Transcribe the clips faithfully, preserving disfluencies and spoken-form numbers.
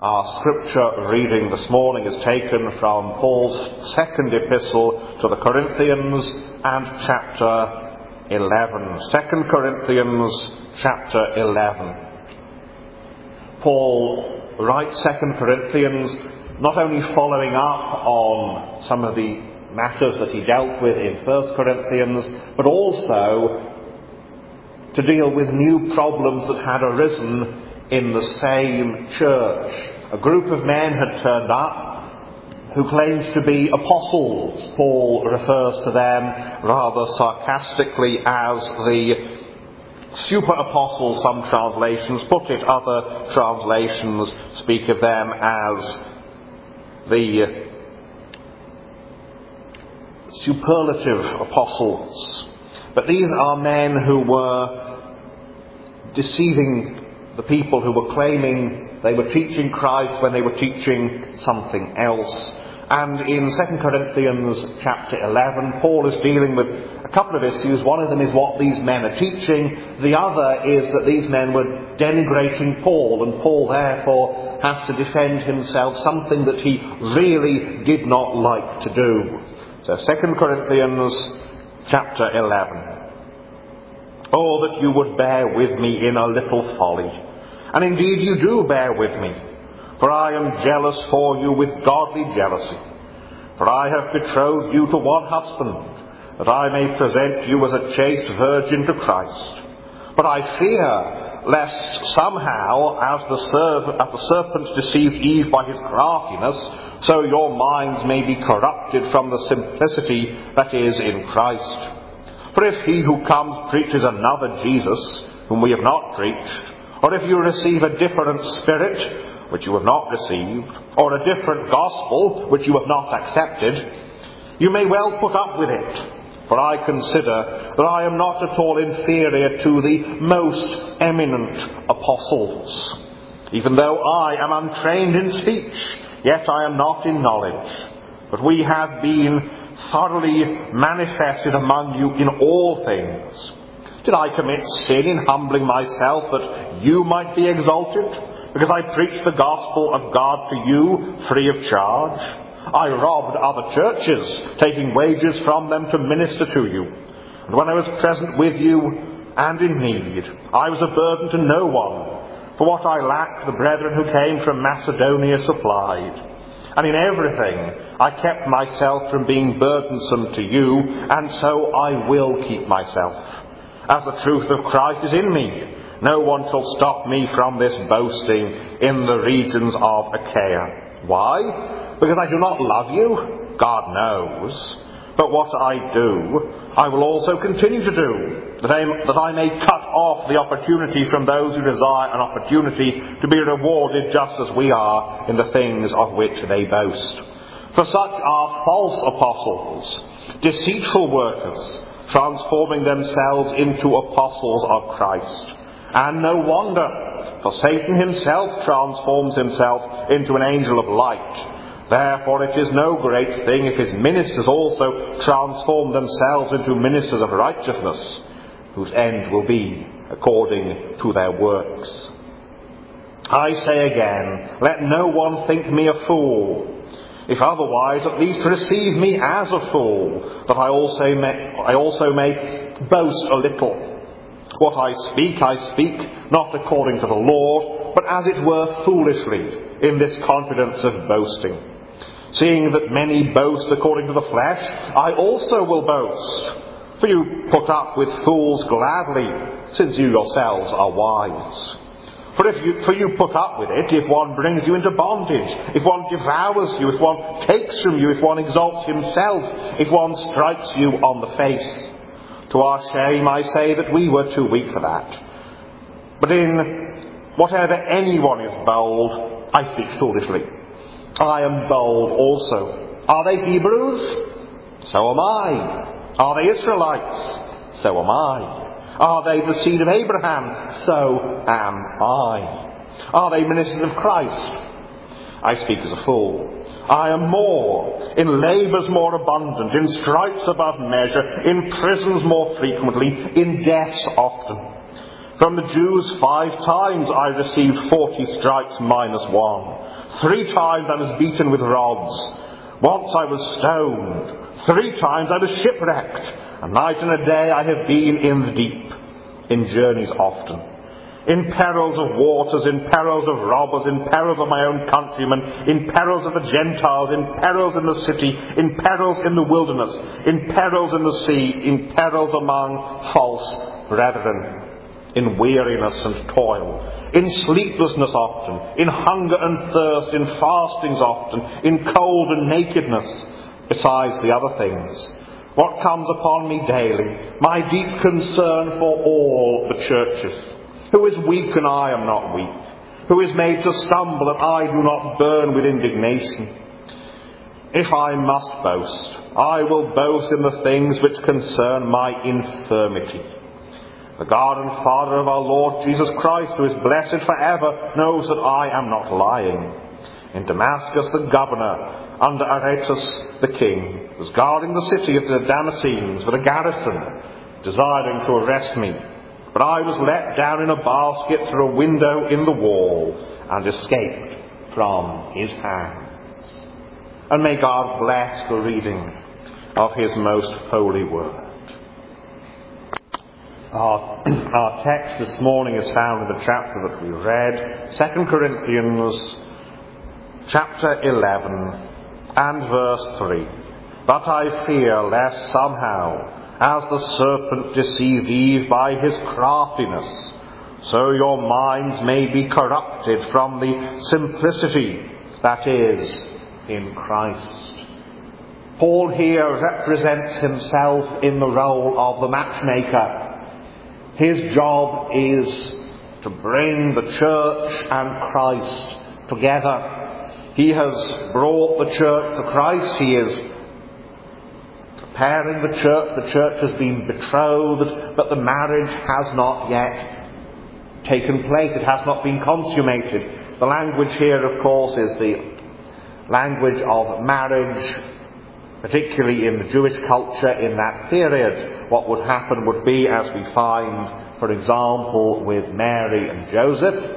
Our scripture reading this morning is taken from Paul's second epistle to the Corinthians and chapter eleven. Second Corinthians chapter eleven. Paul writes Second Corinthians not only following up on some of the matters that he dealt with in First Corinthians, but also to deal with new problems that had arisen in the same church. A group of men had turned up who claimed to be apostles. Paul refers to them rather sarcastically as the super apostles, some translations put it. Other translations speak of them as the superlative apostles. But these are men who were deceiving the people, who were claiming they were teaching Christ when they were teaching something else. And in Second Corinthians chapter eleven, Paul is dealing with a couple of issues. One of them is what these men are teaching. The other is that these men were denigrating Paul, and Paul therefore has to defend himself, something that he really did not like to do. So Second Corinthians chapter eleven. Oh, that you would bear with me in a little folly. And indeed you do bear with me. For I am jealous for you with godly jealousy. For I have betrothed you to one husband, that I may present you as a chaste virgin to Christ. But I fear lest somehow, as the, serv- as the serpent deceived Eve by his craftiness, so your minds may be corrupted from the simplicity that is in Christ. For if he who comes preaches another Jesus, whom we have not preached, or if you receive a different spirit, which you have not received, or a different gospel, which you have not accepted, you may well put up with it. For I consider that I am not at all inferior to the most eminent apostles. Even though I am untrained in speech, yet I am not in knowledge. But we have been thoroughly manifested among you in all things. Did I commit sin in humbling myself that you might be exalted? Because I preached the gospel of God to you free of charge? I robbed other churches, taking wages from them to minister to you. And when I was present with you and in need, I was a burden to no one. For what I lacked, the brethren who came from Macedonia supplied. And in everything I kept myself from being burdensome to you, and so I will keep myself. As the truth of Christ is in me, no one shall stop me from this boasting in the regions of Achaia. Why? Because I do not love you? God knows. But what I do, I will also continue to do, that I, that I may cut off the opportunity from those who desire an opportunity to be rewarded just as we are in the things of which they boast. For such are false apostles, deceitful workers, transforming themselves into apostles of Christ. And no wonder, for Satan himself transforms himself into an angel of light. Therefore it is no great thing if his ministers also transform themselves into ministers of righteousness, whose end will be according to their works. I say again, let no one think me a fool. If otherwise, at least receive me as a fool, that I also may, I also may boast a little. What I speak, I speak not according to the law, but as it were foolishly, in this confidence of boasting. Seeing that many boast according to the flesh, I also will boast. For you put up with fools gladly, since you yourselves are wise. For if you, for you put up with it, if one brings you into bondage, if one devours you, if one takes from you, if one exalts himself, if one strikes you on the face. To our shame I say that we were too weak for that. But in whatever anyone is bold, I speak foolishly. I am bold also. Are they Hebrews? So am I. Are they Israelites? So am I. Are they the seed of Abraham? So am I. Are they ministers of Christ? I speak as a fool. I am more, in labours more abundant, in stripes above measure, in prisons more frequently, in deaths often. From the Jews five times I received forty stripes minus one. Three times I was beaten with rods. Once I was stoned. Three times I was shipwrecked. A night and a day I have been in the deep, in journeys often, in perils of waters, in perils of robbers, in perils of my own countrymen, in perils of the Gentiles, in perils in the city, in perils in the wilderness, in perils in the sea, in perils among false brethren, in weariness and toil, in sleeplessness often, in hunger and thirst, in fastings often, in cold and nakedness, besides the other things. What comes upon me daily, my deep concern for all the churches. Who is weak and I am not weak? Who is made to stumble and I do not burn with indignation? If I must boast, I will boast in the things which concern my infirmity. The God and Father of our Lord Jesus Christ, who is blessed forever, knows that I am not lying. In Damascus the governor, under Aretas the king, was guarding the city of the Damascenes with a garrison, desiring to arrest me. But I was let down in a basket through a window in the wall and escaped from his hands. And may God bless the reading of his most holy word. Our, our text this morning is found in the chapter that we read, Second Corinthians chapter eleven and verse three. But I fear lest somehow, as the serpent deceived Eve by his craftiness, so your minds may be corrupted from the simplicity that is in Christ. Paul here represents himself in the role of the matchmaker. His job is to bring the church and Christ together. He has brought the church to Christ. He is preparing the church. The church has been betrothed, but the marriage has not yet taken place. It has not been consummated. The language here, of course, is the language of marriage, particularly in the Jewish culture in that period. What would happen would be, as we find, for example, with Mary and Joseph,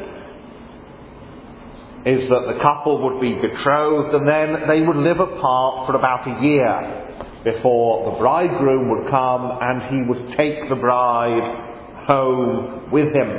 is that the couple would be betrothed and then they would live apart for about a year before the bridegroom would come and he would take the bride home with him.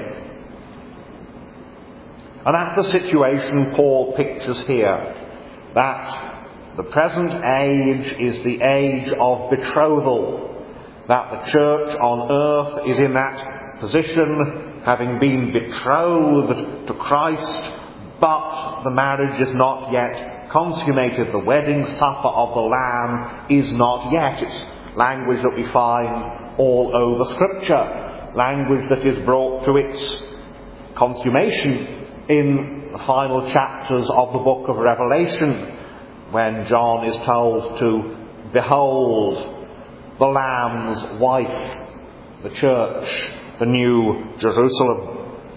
And that's the situation Paul pictures here, that the present age is the age of betrothal, that the church on earth is in that position, having been betrothed to Christ, but the marriage is not yet consummated. The wedding supper of the Lamb is not yet. It's language that we find all over Scripture, language that is brought to its consummation in the final chapters of the book of Revelation, when John is told to behold the Lamb's wife, the church, the new Jerusalem.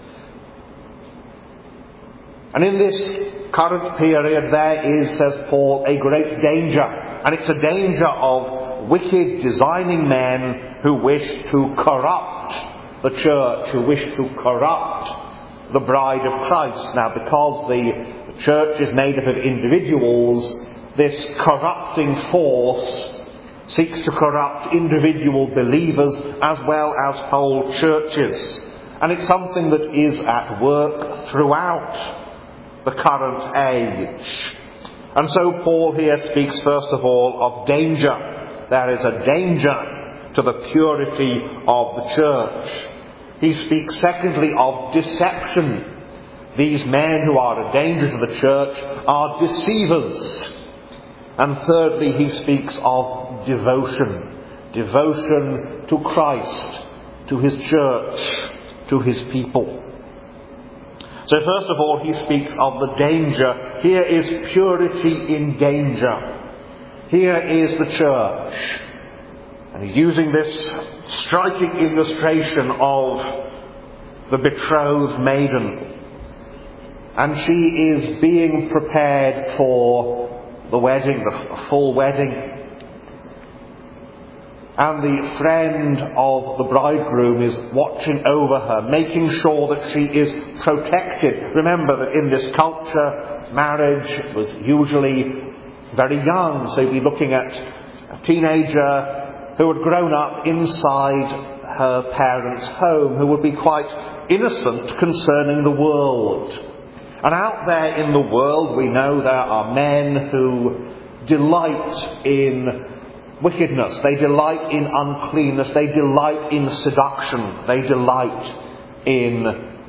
And in this current period there is, says Paul, a great danger. And it's a danger of wicked, designing men who wish to corrupt the church, who wish to corrupt the bride of Christ. Now, because the church is made up of individuals, this corrupting force seeks to corrupt individual believers as well as whole churches. And it's something that is at work throughout the current age. And so Paul here speaks first of all of danger. There is a danger to the purity of the church. He speaks secondly of deception. These men who are a danger to the church are deceivers. And thirdly, he speaks of devotion. Devotion to Christ, to his church, to his people. So first of all, he speaks of the danger. Here is purity in danger. Here is the church. And he's using this striking illustration of the betrothed maiden. And she is being prepared for the wedding, the full wedding. And the friend of the bridegroom is watching over her, making sure that she is protected. Remember that in this culture, marriage was usually very young. So you'd be looking at a teenager who had grown up inside her parents' home, who would be quite innocent concerning the world. And out there in the world, we know there are men who delight in wickedness, they delight in uncleanness, they delight in seduction, they delight in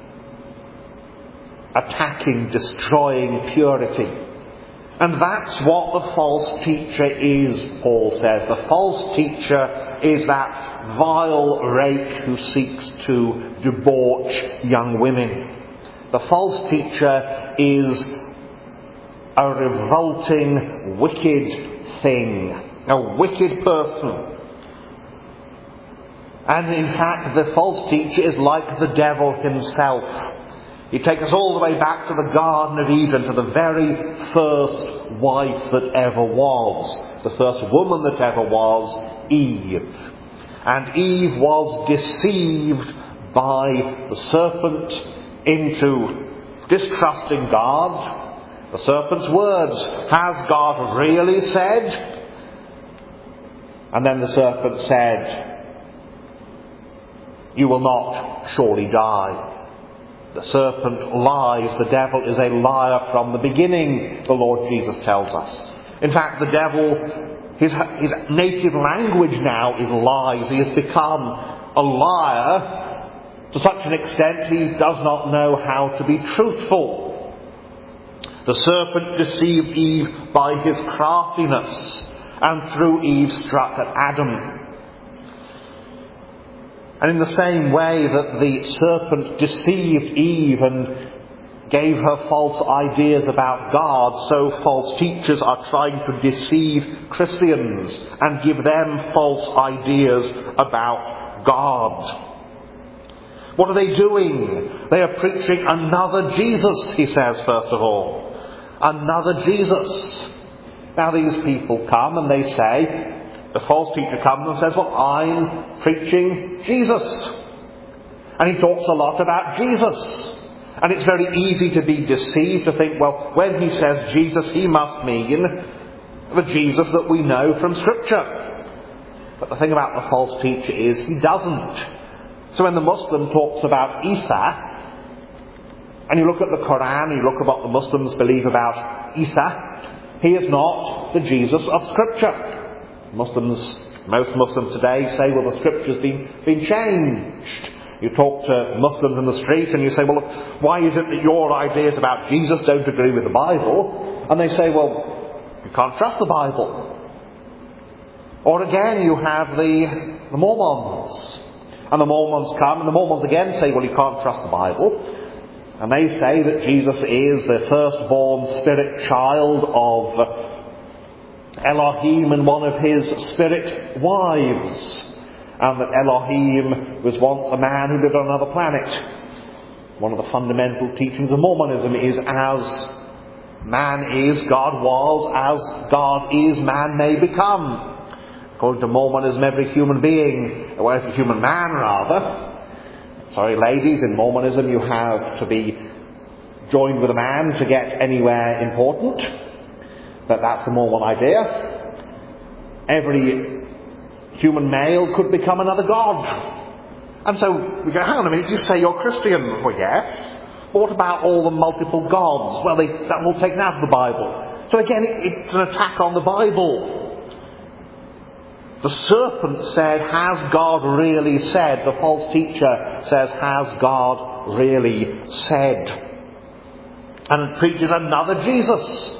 attacking, destroying purity. And that's what the false teacher is, Paul says. The false teacher is that vile rake who seeks to debauch young women. The false teacher is a revolting, wicked thing. A wicked person. And in fact, the false teacher is like the devil himself. He takes us all the way back to the Garden of Eden, to the very first wife that ever was. The first woman that ever was, Eve. And Eve was deceived by the serpent into distrusting God. The serpent's words, has God really said? And then the serpent said, you will not surely die. The serpent lies. The devil is a liar from the beginning, the Lord Jesus tells us. In fact, the devil, his, his native language now is lies. He has become a liar to such an extent he does not know how to be truthful. The serpent deceived Eve by his craftiness, and through Eve struck at Adam. And in the same way that the serpent deceived Eve and gave her false ideas about God, so false teachers are trying to deceive Christians and give them false ideas about God. What are they doing? They are preaching another Jesus, he says, first of all. Another Jesus. Now these people come and they say, the false teacher comes and says, well, I'm preaching Jesus. And he talks a lot about Jesus. And it's very easy to be deceived, to think, well, when he says Jesus, he must mean the Jesus that we know from Scripture. But the thing about the false teacher is he doesn't. So when the Muslim talks about Isa, and you look at the Quran, you look at what the Muslims believe about Isa, he is not the Jesus of Scripture. Muslims, most Muslims today say, well, the Scripture's been, been changed. You talk to Muslims in the street and you say, well, why is it that your ideas about Jesus don't agree with the Bible? And they say, well, you can't trust the Bible. Or again, you have the, the Mormons. And the Mormons come and the Mormons again say, well, you can't trust the Bible. And they say that Jesus is the firstborn spirit child of Elohim and one of his spirit wives. And that Elohim was once a man who lived on another planet. One of the fundamental teachings of Mormonism is as man is, God was, as God is, man may become. According to Mormonism, every human being, or every human man rather, sorry ladies, in Mormonism you have to be joined with a man to get anywhere important. But that's the Mormon idea. Every human male could become another god. And so we go, hang on a minute, you say you're Christian. Well, yes. But what about all the multiple gods? Well, they, that will taken out of the Bible. So again, it, it's an attack on the Bible. The serpent said, has God really said? The false teacher says, has God really said? And it preaches another Jesus.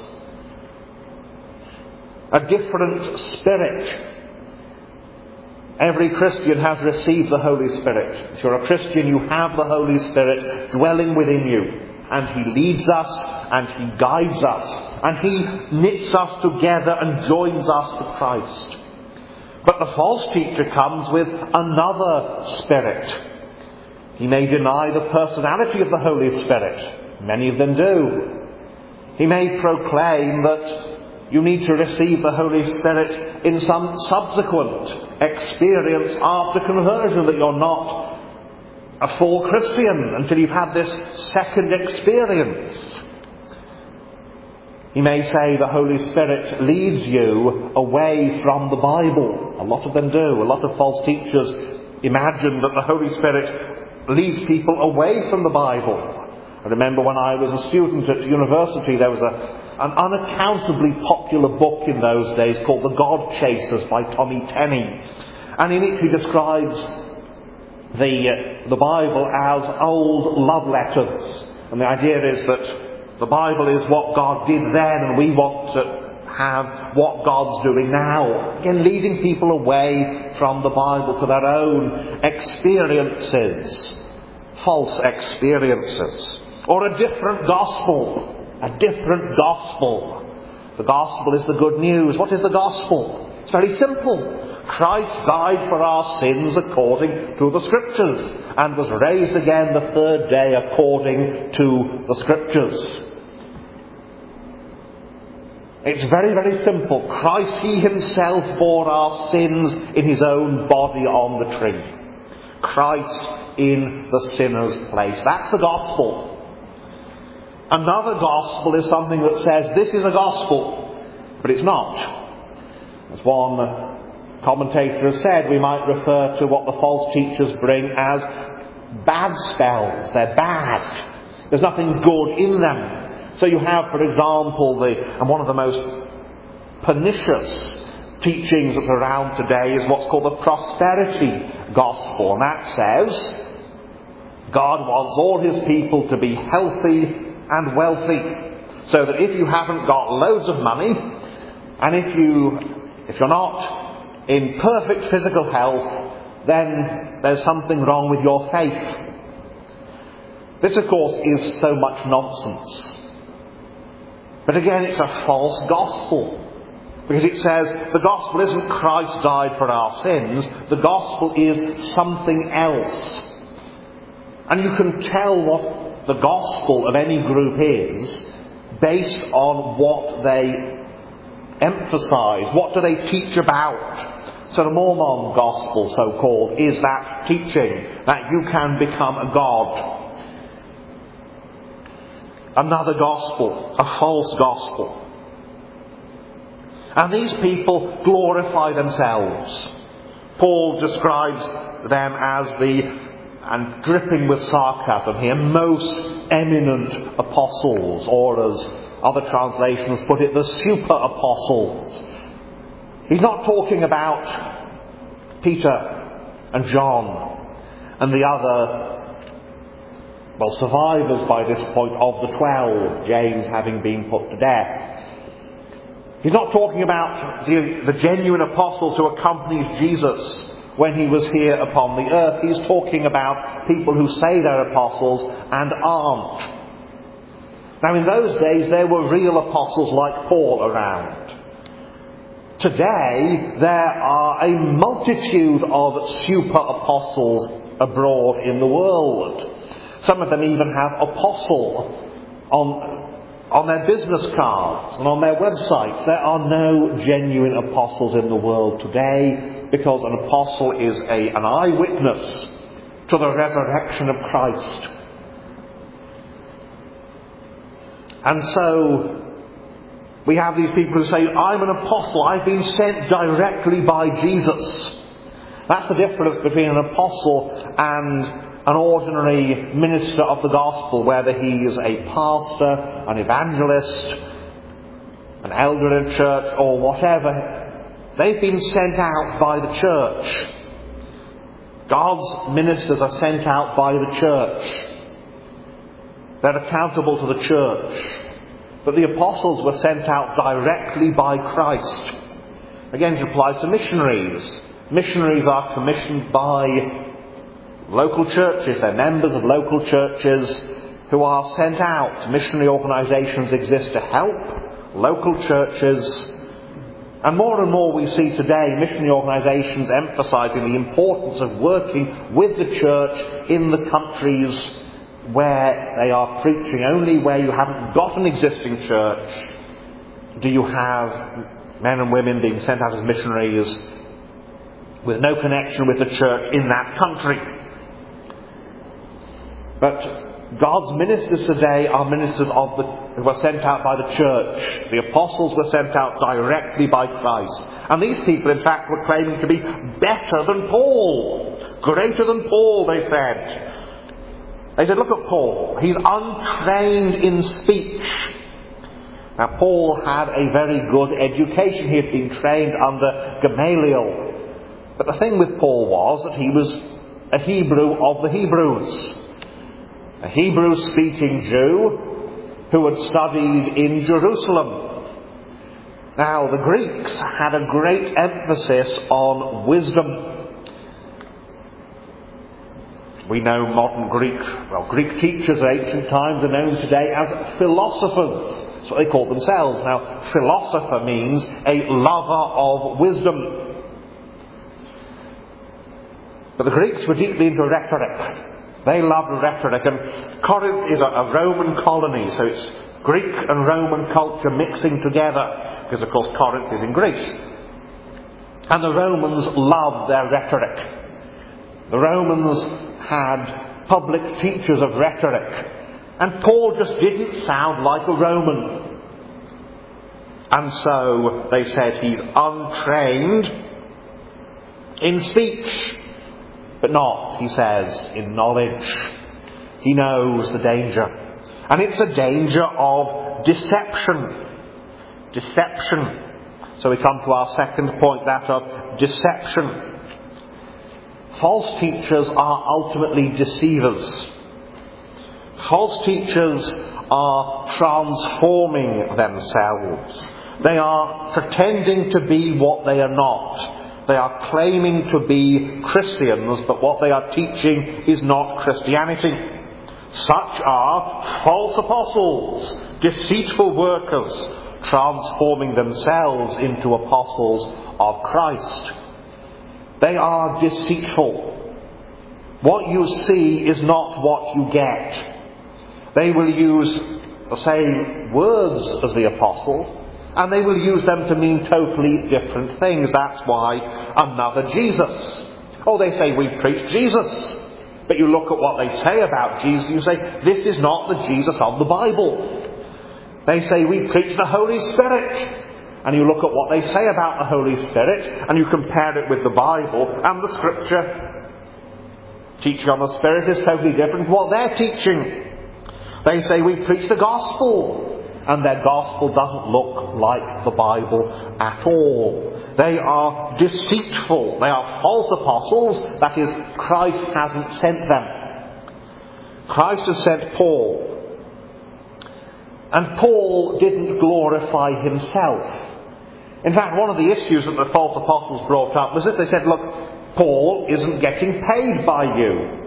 A different spirit. Every Christian has received the Holy Spirit. If you're a Christian, you have the Holy Spirit dwelling within you. And He leads us, and He guides us, and He knits us together and joins us to Christ. But the false teacher comes with another spirit. He may deny the personality of the Holy Spirit. Many of them do. He may proclaim that you need to receive the Holy Spirit in some subsequent experience after conversion, that you're not a full Christian until you've had this second experience. He may say the Holy Spirit leads you away from the Bible. A lot of them do. A lot of false teachers imagine that the Holy Spirit leads people away from the Bible. I remember when I was a student at university, there was a, an unaccountably popular book in those days called The God Chasers by Tommy Tenney. And in it he describes the, uh, the Bible as old love letters. And the idea is that the Bible is what God did then, and we want to have what God's doing now. Again, leading people away from the Bible to their own experiences, false experiences. Or a different gospel. A different gospel. The gospel is the good news. What is the gospel? It's very simple. Christ died for our sins according to the Scriptures, and was raised again the third day according to the Scriptures. It's very, very simple. Christ, He Himself bore our sins in His own body on the tree. Christ in the sinner's place. That's the gospel. Another gospel is something that says this is a gospel, but it's not. As one commentator has said, we might refer to what the false teachers bring as bad spells. They're bad. There's nothing good in them. So you have, for example, the and one of the most pernicious teachings that's around today is what's called the prosperity gospel. And that says God wants all His people to be healthy and wealthy, so that if you haven't got loads of money, and if you if you're not in perfect physical health, then there's something wrong with your faith. This, of course, is so much nonsense. But again, it's a false gospel, because it says the gospel isn't Christ died for our sins. The gospel is something else. And you can tell what the gospel of any group is based on what they emphasize. What do they teach about? So the Mormon gospel, so-called, is that teaching that you can become a god. Another gospel, a false gospel. And these people glorify themselves. Paul describes them as the, and dripping with sarcasm here, most eminent apostles, or as other translations put it, the super apostles. He's not talking about Peter and John and the other, well, survivors by this point of the twelve, James having been put to death. He's not talking about the, the genuine apostles who accompanied Jesus when He was here upon the earth. He's talking about people who say they're apostles and aren't. Now, in those days, there were real apostles like Paul around. Today, there are a multitude of super apostles abroad in the world. Some of them even have apostle on, on their business cards and on their websites. There are no genuine apostles in the world today, because an apostle is a, an eyewitness to the resurrection of Christ. And so we have these people who say, I'm an apostle, I've been sent directly by Jesus. That's the difference between an apostle and an ordinary minister of the gospel, whether he is a pastor, an evangelist, an elder in a church, or whatever. They've been sent out by the church. God's ministers are sent out by the church. They're accountable to the church. But the apostles were sent out directly by Christ. Again, it applies to missionaries. Missionaries are commissioned by local churches. They're members of local churches who are sent out. Missionary organisations exist to help local churches. And more and more we see today missionary organisations emphasising the importance of working with the church in the countries where they are preaching. Only where you haven't got an existing church do you have men and women being sent out as missionaries with no connection with the church in that country. But God's ministers today are ministers of the, who were sent out by the church. The apostles were sent out directly by Christ. And these people, in fact, were claiming to be better than Paul. Greater than Paul, they said. They said, look at Paul. He's untrained in speech. Now, Paul had a very good education. He had been trained under Gamaliel. But the thing with Paul was that he was a Hebrew of the Hebrews. A Hebrew-speaking Jew who had studied in Jerusalem. Now, the Greeks had a great emphasis on wisdom. We know modern Greek, well, Greek teachers of ancient times are known today as philosophers. That's what they call themselves. Now, philosopher means a lover of wisdom. But the Greeks were deeply into rhetoric. They loved rhetoric, and Corinth is a, a Roman colony, so it's Greek and Roman culture mixing together, because of course Corinth is in Greece. And the Romans loved their rhetoric. The Romans had public teachers of rhetoric, and Paul just didn't sound like a Roman. And so they said he's untrained in speech. But not, he says, in knowledge. He knows the danger. And it's a danger of deception. Deception. So we come to our second point, that of deception. False teachers are ultimately deceivers. False teachers are transforming themselves. They are pretending to be what they are not. They are claiming to be Christians, but what they are teaching is not Christianity. Such are false apostles, deceitful workers, transforming themselves into apostles of Christ. They are deceitful. What you see is not what you get. They will use the same words as the apostle, and they will use them to mean totally different things. That's why another Jesus. Oh, they say we preach Jesus. But you look at what they say about Jesus, you say, this is not the Jesus of the Bible. They say we preach the Holy Spirit. And you look at what they say about the Holy Spirit, and you compare it with the Bible, and the Scripture. Teaching on the Spirit is totally different from what they're teaching. They say we preach the Gospel. And their gospel doesn't look like the Bible at all. They are deceitful. They are false apostles. That is, Christ hasn't sent them. Christ has sent Paul. And Paul didn't glorify himself. In fact, one of the issues that the false apostles brought up was that they said, look, Paul isn't getting paid by you.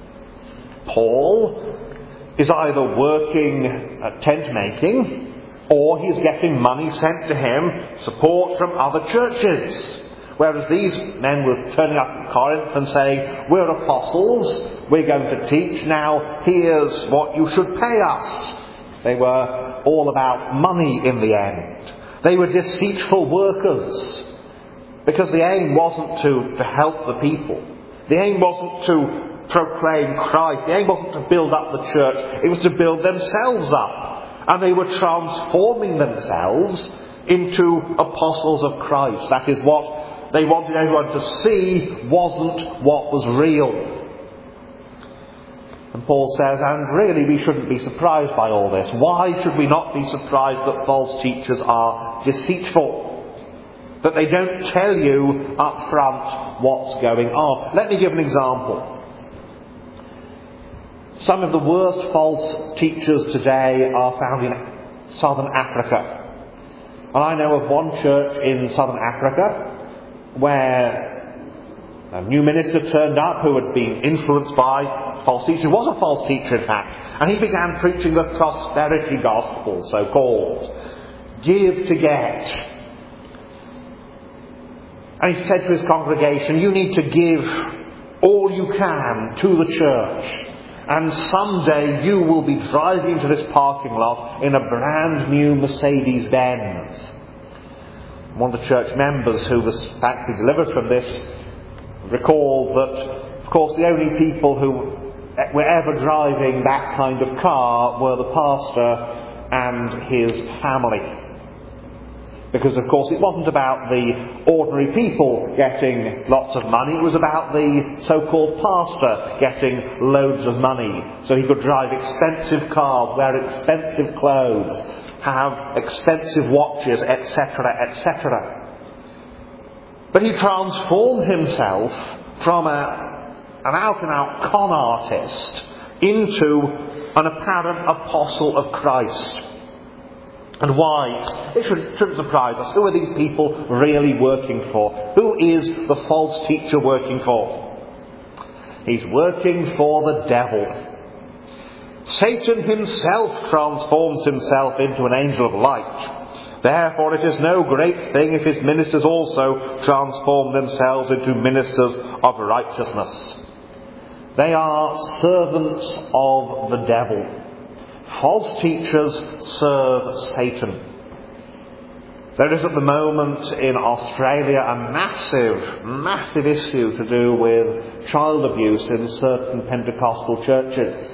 Paul is either working at tent making, or he's getting money sent to him, support from other churches. Whereas these men were turning up in Corinth and saying, we're apostles, we're going to teach, now here's what you should pay us. They were all about money in the end. They were deceitful workers, because the aim wasn't to, to help the people. The aim wasn't to proclaim Christ. The aim wasn't to build up the church. It was to build themselves up. And they were transforming themselves into apostles of Christ. That is what they wanted everyone to see wasn't what was real. And Paul says, and really we shouldn't be surprised by all this. Why should we not be surprised that false teachers are deceitful? That they don't tell you up front what's going on. Let me give an example. Some of the worst false teachers today are found in southern Africa. And I know of one church in southern Africa where a new minister turned up who had been influenced by false teachers. He was a false teacher, in fact. And he began preaching the prosperity gospel, so-called. Give to get. And he said to his congregation, you need to give all you can to the church. and someday you will be driving to this parking lot in a brand new Mercedes-Benz. One of the church members who was thankfully delivered from this recalled that, of course, the only people who were ever driving that kind of car were the pastor and his family. Because, of course, it wasn't about the ordinary people getting lots of money, it was about the so-called pastor getting loads of money. So he could drive expensive cars, wear expensive clothes, have expensive watches, et cetera, et cetera. But he transformed himself from a, an out-and-out con artist into an apparent apostle of Christ. And why? It shouldn't, shouldn't surprise us. Who are these people really working for? Who is the false teacher working for? He's working for the devil. Satan himself transforms himself into an angel of light. Therefore it is no great thing if his ministers also transform themselves into ministers of righteousness. They are servants of the devil. False teachers serve Satan. There is at the moment in Australia a massive, massive issue to do with child abuse in certain Pentecostal churches.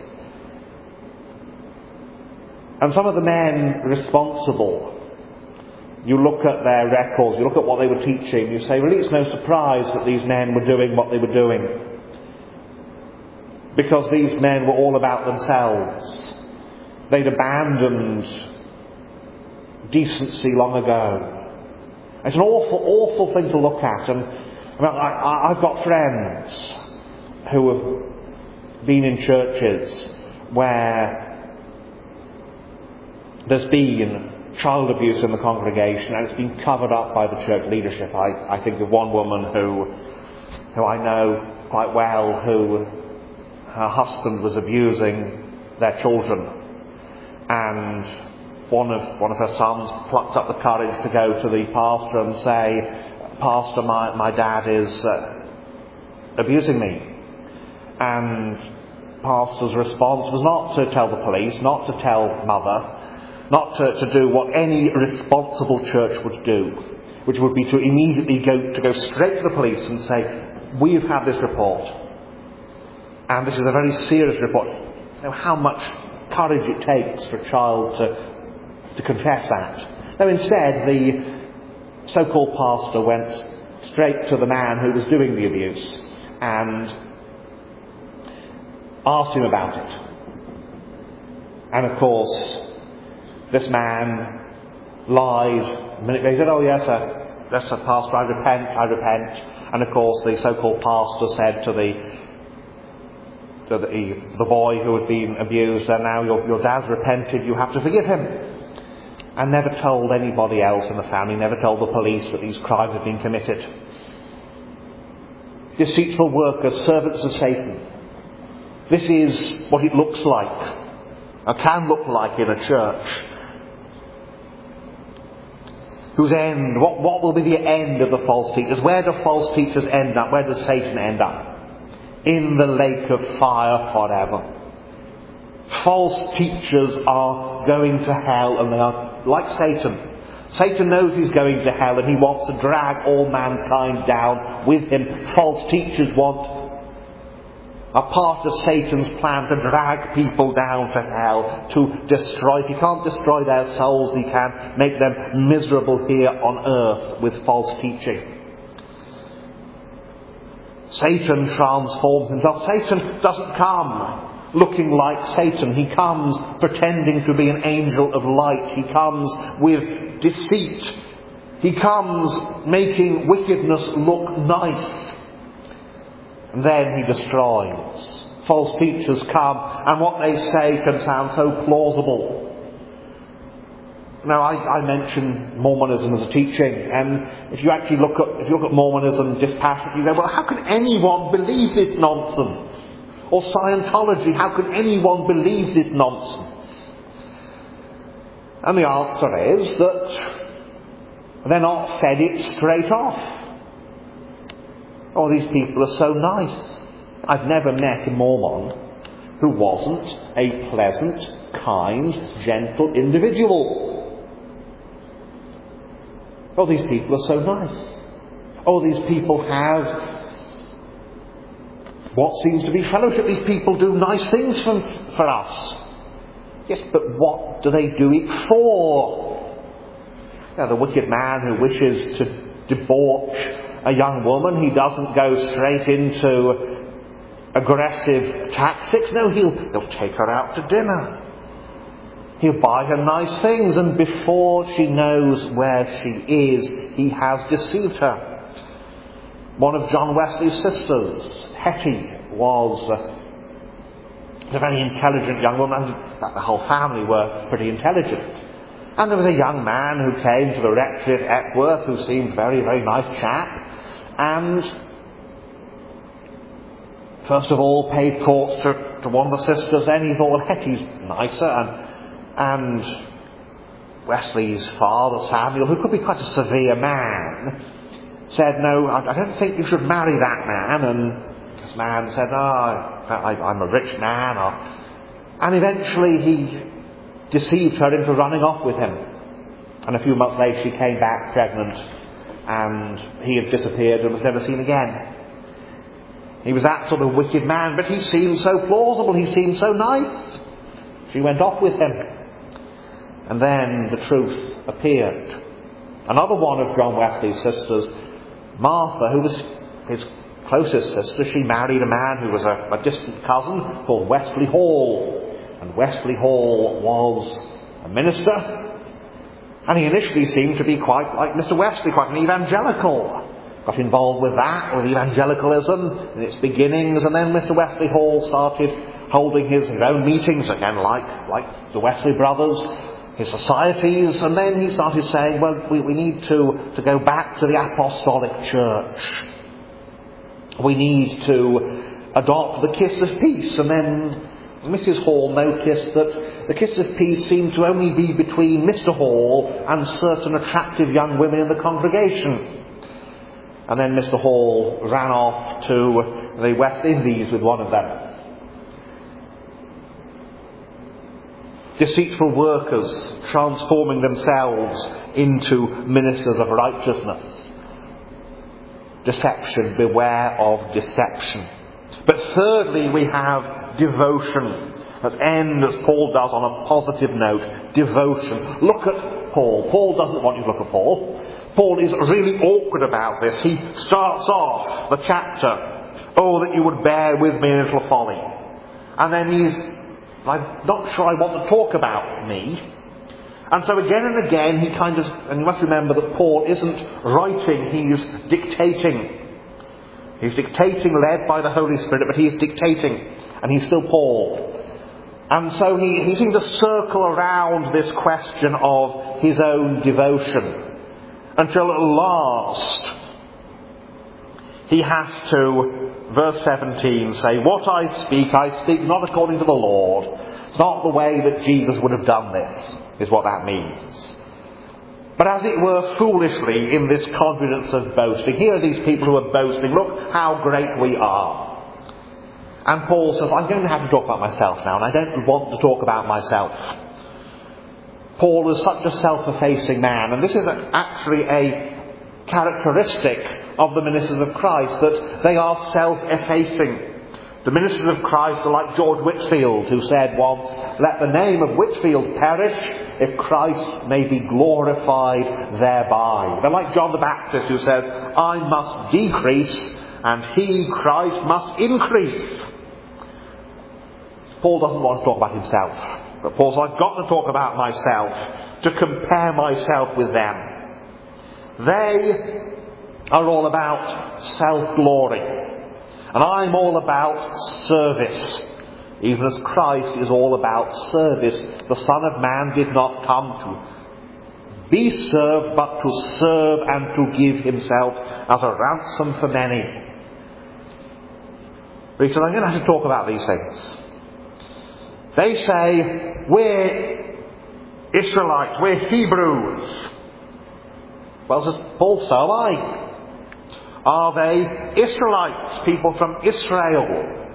And some of the men responsible, you look at their records, you look at what they were teaching, you say, really it's no surprise that these men were doing what they were doing. Because these men were all about themselves. They'd abandoned decency long ago. It's an awful, awful thing to look at. And I mean, I, I've got friends who have been in churches where there's been child abuse in the congregation and it's been covered up by the church leadership. I, I think of one woman who, who I know quite well, who her husband was abusing their children. And one of one of her sons plucked up the courage to go to the pastor and say, Pastor, my, my dad is uh, abusing me. And pastor's response was not to tell the police, not to tell mother, not to, to do what any responsible church would do, which would be to immediately go to go straight to the police and say, we've had this report. And this is a very serious report. You know how much courage it takes for a child to, to confess that. No, instead, the so-called pastor went straight to the man who was doing the abuse and asked him about it. And of course, this man lied. A minute later, he said, oh yes, sir, yes, sir, pastor, I repent, I repent. And of course, the so-called pastor said to the to the, the boy who had been abused, and now your, your dad's repented, you have to forgive him. And never told anybody else in the family, never told the police that these crimes had been committed. Deceitful workers, servants of Satan. This is what it looks like, or can look like in a church. Whose end, what, what will be the end of the false teachers? Where do false teachers end up? Where does Satan end up? In the lake of fire forever. False teachers are going to hell, and they are like Satan. Satan knows he's going to hell and he wants to drag all mankind down with him. False teachers want a part of Satan's plan to drag people down to hell, to destroy. If he can't destroy their souls, he can make them miserable here on earth with false teaching. Satan transforms himself. Satan doesn't come looking like Satan. He comes pretending to be an angel of light. He comes with deceit. He comes making wickedness look nice. And then he destroys. False teachers come, and what they say can sound so plausible. Now, I, I mention Mormonism as a teaching, and if you actually look at if you look at Mormonism dispassionately, you go, well, how can anyone believe this nonsense? Or Scientology, how can anyone believe this nonsense? And the answer is that they're not fed it straight off. Oh, these people are so nice. I've never met a Mormon who wasn't a pleasant, kind, gentle individual. Oh, these people are so nice. Oh, these people have what seems to be fellowship. These people do nice things for, for us. Yes, but what do they do it for? Now, the wicked man who wishes to debauch a young woman, he doesn't go straight into aggressive tactics. No, he'll, he'll take her out to dinner. He'll buy her nice things, and before she knows where she is, he has deceived her. One of John Wesley's sisters, Hetty, was uh, a very intelligent young woman. And the whole family were pretty intelligent. And there was a young man who came to the rectory at Epworth who seemed very, very nice chap. And first of all paid court to, to one of the sisters. Then he thought, well, Hetty's nicer. And, and Wesley's father, Samuel, who could be quite a severe man, said, no, I, I don't think you should marry that man. And this man said, no, I, I, I'm a rich man. Or, and eventually he deceived her into running off with him. And a few months later she came back pregnant, and he had disappeared and was never seen again. He was that sort of wicked man, but he seemed so plausible, he seemed so nice. She went off with him. And then the truth appeared. Another one of John Wesley's sisters, Martha, who was his closest sister, she married a man who was a, a distant cousin called Wesley Hall. And Wesley Hall was a minister, and he initially seemed to be quite like Mister Wesley, quite an evangelical. Got involved with that, with evangelicalism in its beginnings, and then Mister Wesley Hall started holding his, his own meetings, again like, like the Wesley brothers, his societies, and then he started saying, well, we, we need to, to go back to the apostolic church. We need to adopt the kiss of peace. And then Missus Hall noticed that the kiss of peace seemed to only be between Mister Hall and certain attractive young women in the congregation. And then Mister Hall ran off to the West Indies with one of them. Deceitful workers transforming themselves into ministers of righteousness. Deception, beware of deception. But thirdly, we have devotion. Let's end, as Paul does, on a positive note. Devotion. Look at Paul. Paul doesn't want you to look at Paul. Paul is really awkward about this. He starts off the chapter, oh, that you would bear with me in a little folly. And then he's, I'm not sure I want to talk about me. And so again and again he kind of, and you must remember that Paul isn't writing, he's dictating. He's dictating, led by the Holy Spirit, but he's dictating, and he's still Paul. And so he, he seems to circle around this question of his own devotion, until at last he has to, verse seventeen, say, what I speak, I speak not according to the Lord. It's not the way that Jesus would have done this, is what that means. But as it were, foolishly, in this confidence of boasting. Here are these people who are boasting, look how great we are. And Paul says, I'm going to have to talk about myself now, and I don't want to talk about myself. Paul is such a self-effacing man, and this is actually a characteristic of the ministers of Christ, that they are self-effacing. The ministers of Christ are like George Whitefield, who said once, let the name of Whitefield perish if Christ may be glorified thereby. They're like John the Baptist, who says, I must decrease and he, Christ, must increase. Paul doesn't want to talk about himself. But Paul says, I've got to talk about myself, to compare myself with them. They are all about self-glory. And I'm all about service, even as Christ is all about service. The Son of Man did not come to be served, but to serve and to give himself as a ransom for many. But he said, I'm going to have to talk about these things. They say, we're Israelites, we're Hebrews. Well, says Paul, so am I. Are they Israelites, people from Israel?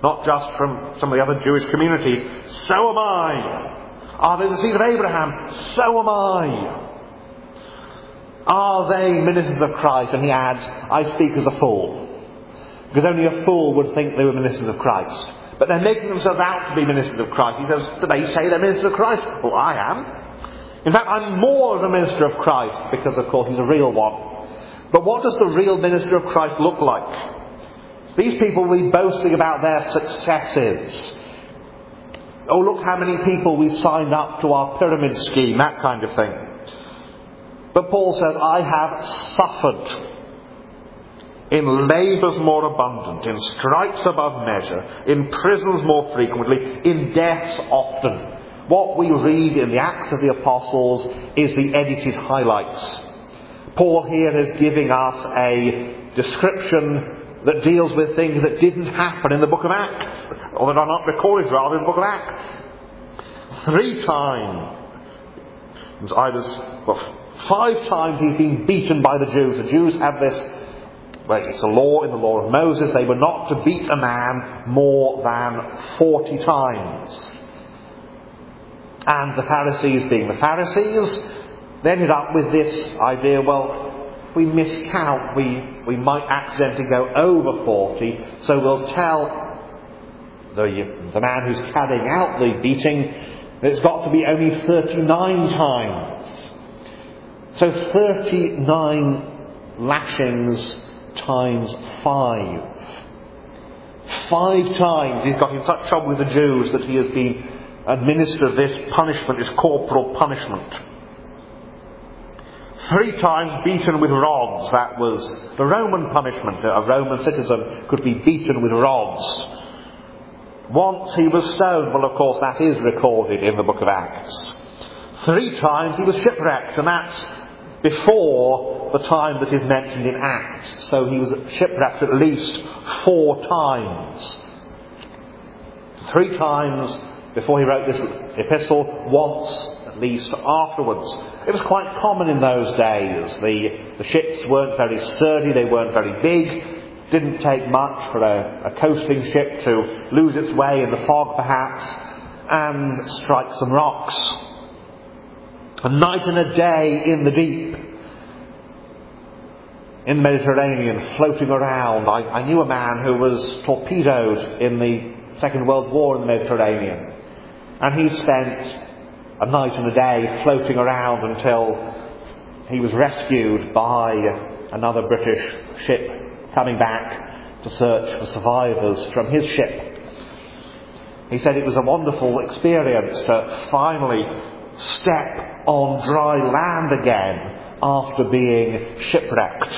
not just from some of the other Jewish communities. So am I. Are they the seed of Abraham? So am I. Are they ministers of Christ? And he adds, I speak as a fool. Because only a fool would think they were ministers of Christ. But they're making themselves out to be ministers of Christ. He says, do they say they're ministers of Christ? Well, I am. In fact, I'm more of a minister of Christ, because of course he's a real one. But what does the real minister of Christ look like? These people will be boasting about their successes. Oh, look how many people we signed up to our pyramid scheme, that kind of thing. But Paul says, I have suffered in labours more abundant, in stripes above measure, in prisons more frequently, in deaths often. What we read in the Acts of the Apostles is the edited highlights. Paul here is giving us a description that deals with things that didn't happen in the book of Acts, or that are not recorded rather in the book of Acts. Three times, I was, well, five times he's been beaten by the Jews. The Jews have this, well, it's a law in the law of Moses. They were not to beat a man more than forty times. And the Pharisees, being the Pharisees, they ended up with this idea, well, if we miscount, we, we might accidentally go over forty, so we'll tell the, the man who's carrying out the beating that it's got to be only thirty-nine times. So thirty-nine lashings times five. Five times he's got in such trouble with the Jews that he has been administered this punishment, this corporal punishment. Three times beaten with rods. That was the Roman punishment. A Roman citizen could be beaten with rods. Once he was stoned. Well, of course, that is recorded in the book of Acts. Three times he was shipwrecked, and that's before the time that is mentioned in Acts. So he was shipwrecked at least four times. Three times before he wrote this epistle, once at least afterwards. It was quite common in those days. The, the ships weren't very sturdy, they weren't very big. Didn't take much for a, a coasting ship to lose its way in the fog perhaps and strike some rocks. A night and a day in the deep, in the Mediterranean, floating around. I, I knew a man who was torpedoed in the Second World War in the Mediterranean. And he spent a night and a day floating around until he was rescued by another British ship coming back to search for survivors from his ship. He said it was a wonderful experience to finally step on dry land again after being shipwrecked.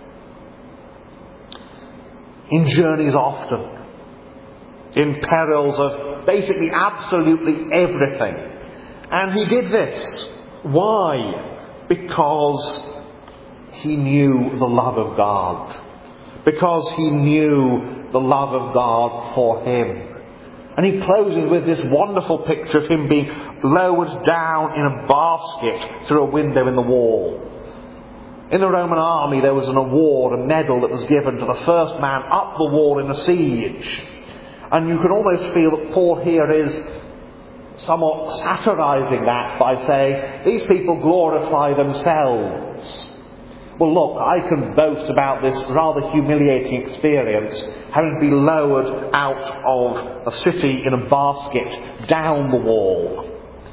In journeys often, in perils of basically absolutely everything. And he did this. Why? Because he knew the love of God. Because he knew the love of God for him. And he closes with this wonderful picture of him being lowered down in a basket through a window in the wall. In the Roman army there was an award, a medal that was given to the first man up the wall in a siege. And you can almost feel that Paul here is somewhat satirizing that by saying, these people glorify themselves. Well, look, I can boast about this rather humiliating experience, having to be lowered out of a city in a basket down the wall.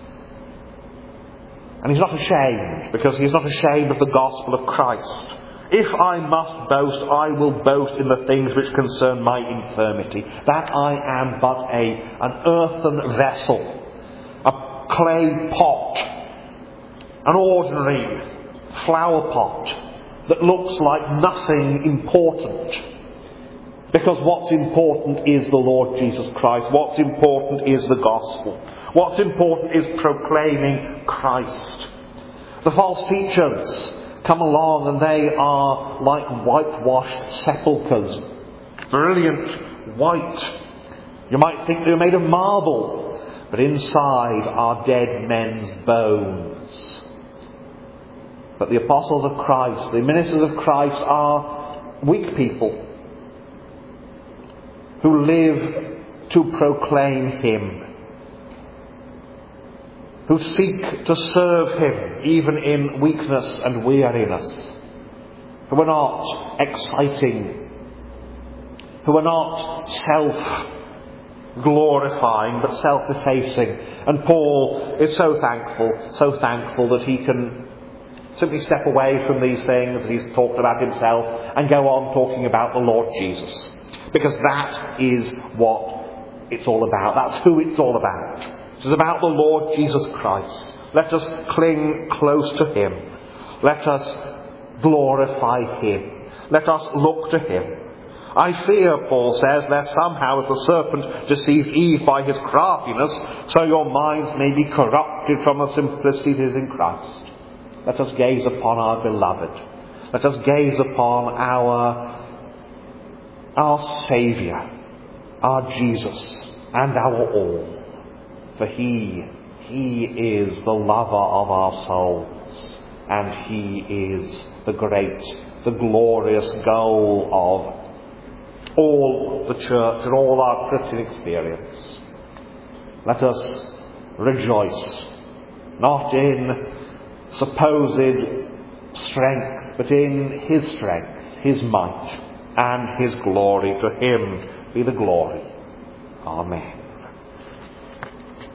And he's not ashamed, because he's not ashamed of the gospel of Christ. If I must boast, I will boast in the things which concern my infirmity, that I am but a an earthen vessel, a clay pot, an ordinary flower pot that looks like nothing important. Because what's important is the Lord Jesus Christ. What's important is the gospel. What's important is proclaiming Christ. The false teachers come along and they are like whitewashed sepulchres. Brilliant white. You might think they're made of marble, but inside are dead men's bones. But the apostles of Christ, the ministers of Christ, are weak people who live to proclaim him, who seek to serve him even in weakness and weariness, who are not exciting, who are not self-glorifying but self-effacing. And Paul is so thankful, so thankful that he can simply step away from these things that he's talked about himself and go on talking about the Lord Jesus. Because that is what it's all about. That's who it's all about. It is about the Lord Jesus Christ. Let us cling close to him. Let us glorify him. Let us look to him. I fear, Paul says, lest somehow as the serpent deceived Eve by his craftiness, so your minds may be corrupted from the simplicity that is in Christ. Let us gaze upon our beloved. Let us gaze upon our, our Saviour, our Jesus, and our all. For he, he is the lover of our souls, and he is the great, the glorious goal of all the church and all our Christian experience. Let us rejoice, not in supposed strength, but in his strength, his might, and his glory. To him be the glory. Amen.